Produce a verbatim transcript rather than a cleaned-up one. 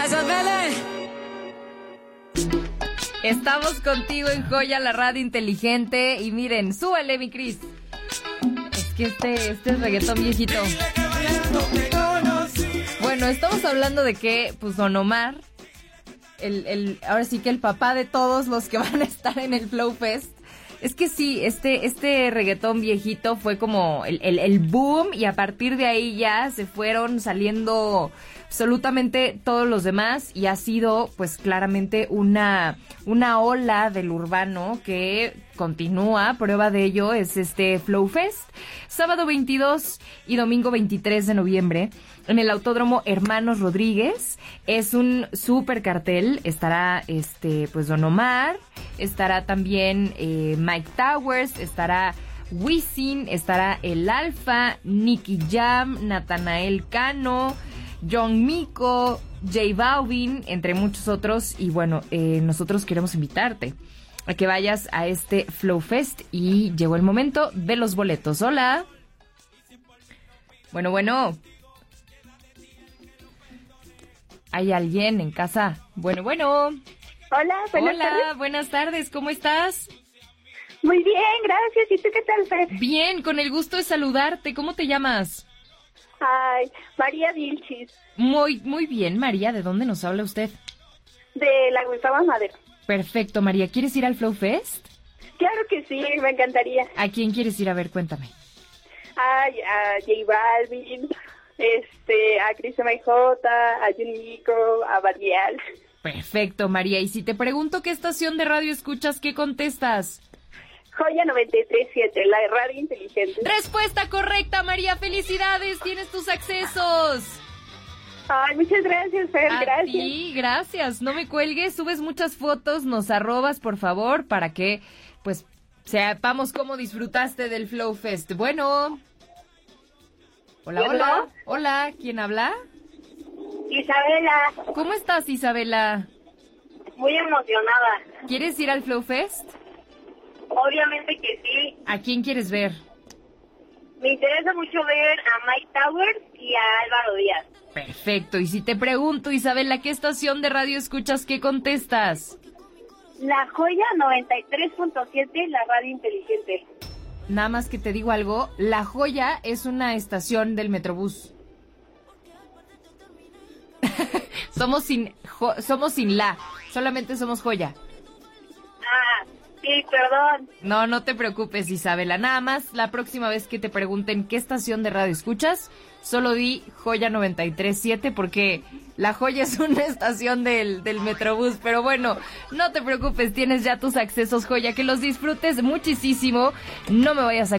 Gracias, Vele. Estamos contigo en Joya, la radio inteligente. Y miren, súbele, mi Cris. Es que este, este es reggaetón viejito. Bueno, estamos hablando de que, pues, Don Omar, el, el, ahora sí que el papá de todos los que van a estar en el Flow Fest. Es que sí, este, este reggaetón viejito fue como el, el, el boom, y a partir de ahí ya se fueron saliendo absolutamente todos los demás, y ha sido pues claramente una, una ola del urbano que continúa. Prueba de ello es este Flow Fest, sábado veintidós y domingo veintitrés de noviembre en el Autódromo Hermanos Rodríguez. Es un super cartel. Estará este pues Don Omar, estará también eh, Mike Towers, estará Wisin, estará El Alfa, Nicky Jam, Natanael Cano, John Mico, J Balvin, entre muchos otros. Y bueno, eh, nosotros queremos invitarte a que vayas a este Flow Fest, y llegó el momento de los boletos. Hola. Bueno, bueno. ¿Hay alguien en casa? Bueno, bueno. Hola, buenas Hola, tardes. buenas tardes. ¿Cómo estás? Muy bien, gracias. ¿Y tú qué tal, Fer? Bien, con el gusto de saludarte. ¿Cómo te llamas? Ay, María Vilchis, Muy, muy bien, María. ¿De dónde nos habla usted? de la Gustavo Madero. Perfecto, María. ¿Quieres ir al Flow Fest? Claro que sí, me encantaría. ¿A quién quieres ir a ver? Cuéntame. Ay, a J Balvin, este, a Chris M J, a Junico, a Badial. Perfecto, María. Y si te pregunto qué estación de radio escuchas, ¿qué contestas? Joya noventa y tres punto siete, la radio inteligente. Respuesta correcta, María. ¡Felicidades! Tienes tus accesos. Ay, muchas gracias, Fer, A gracias. ti, gracias. No me cuelgues, subes muchas fotos, nos arrobas, por favor, para que, pues, sepamos cómo disfrutaste del Flow Fest. Bueno. Hola, ¿Quién hola. no? Hola, ¿quién habla? Isabela, ¿Cómo estás, Isabela? muy emocionada. ¿Quieres ir al Flow Fest? Obviamente que sí. ¿A quién quieres ver? Me interesa mucho ver a Mike Towers y a Álvaro Díaz. Perfecto. Y si te pregunto, Isabela, ¿qué estación de radio escuchas? ¿Qué contestas? La Joya noventa y tres punto siete, la radio inteligente. Nada más que te digo algo, La Joya es una estación del Metrobús. somos sin jo- somos sin la, solamente somos Joya. Ah, sí, perdón. No, no te preocupes, Isabela. Nada más, la próxima vez que te pregunten qué estación de radio escuchas, solo di Joya noventa y tres punto siete, porque La Joya es una estación del, del Metrobús. Pero bueno, no te preocupes, tienes ya tus accesos, Joya. Que los disfrutes muchísimo. No me vayas a